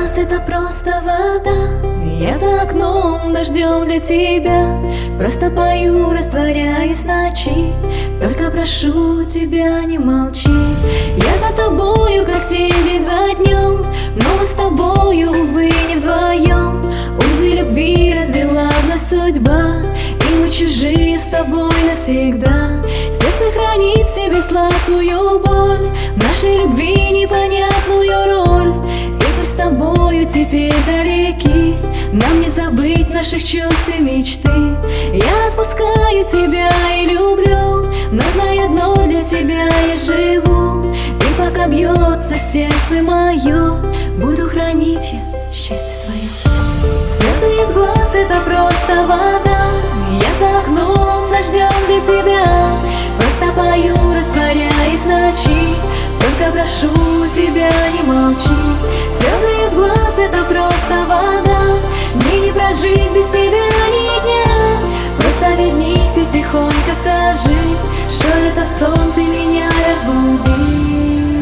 глаз — это просто вода. Я за окном дождем для тебя, просто пою, растворяясь в ночи. Только прошу тебя, не молчи. Я за тобою, как тень, день за днем, но мы с тобою, увы, не вдвоем. Узы любви развела вновь судьба, и мы чужие с тобой навсегда. Сердце хранит в себе сладкую боль, нашей любви непонятную роль. И пусть с тобою теперь далеки, нам не забыть наших чувств и мечты. Я отпускаю тебя и люблю, но знай одно, для тебя я живу. И пока бьется сердце мое, буду хранить я счастье свое. Слезы из глаз — это просто вода. Я за окном дождем для тебя, просто пою, растворяясь в ночи. Только прошу тебя, не молчи. Слезы из глаз — это просто вода. Мне не прожить без тебя ни дня. Просто вернись и тихонько скажи, что это сон, ты меня разбуди.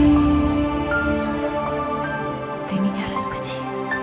Ты меня разбуди.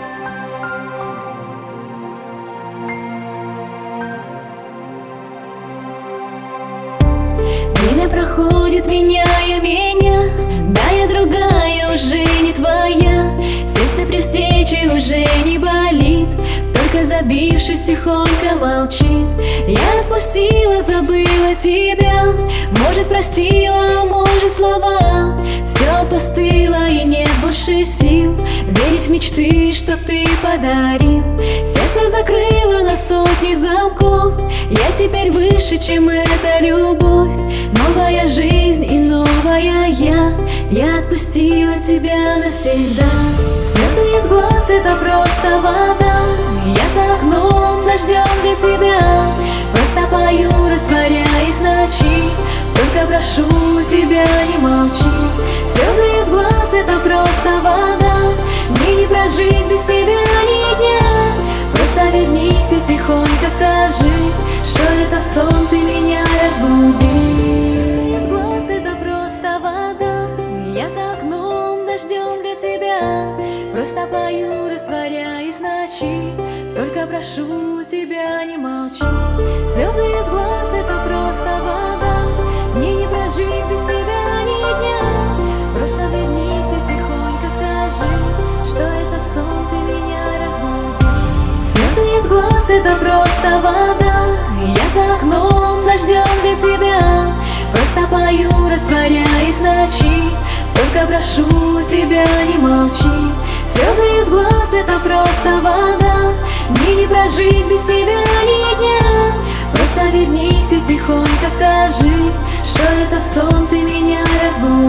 Время проходит, меняя меня, да я другая, уже не твоя. Сердце при встрече уже не болит, только забившись тихонько молчит. Я отпустила, забыла тебя, может простила, а может слова. Все постыло и нет больше сил верить в мечты, что ты подарил. Сердце закрыло на сотни замков, я теперь выше, чем эта любовь. Новая жизнь и новая я отпустила тебя навсегда. Слезы из глаз — это просто вода. Я за окном дождем для тебя, просто пою, растворяясь в ночи. Только прошу тебя, не молчи. Слезы из глаз — это просто вода. Мне не прожить без тебя ни дня. Просто вернись и тихонько скажи, что это сон, ты меня разбуди. Слезы из глаз — это просто вода. Я за окном дождем для тебя, просто пою, растворяясь в ночи. Только прошу тебя, не молчи. Слезы из глаз — это просто вода. Мне не прожить без тебя ни дня. Просто вернись и тихонько скажи, что это сон, ты меня разбуди. Слезы из глаз — это просто вода. Я за окном дождем для тебя, просто пою, растворяясь в ночи. Только прошу тебя, не молчи. Слезы из глаз — это просто вода. Мне не прожить без тебя ни дня. Просто вернись и тихонько скажи, что это сон, ты меня разбудишь.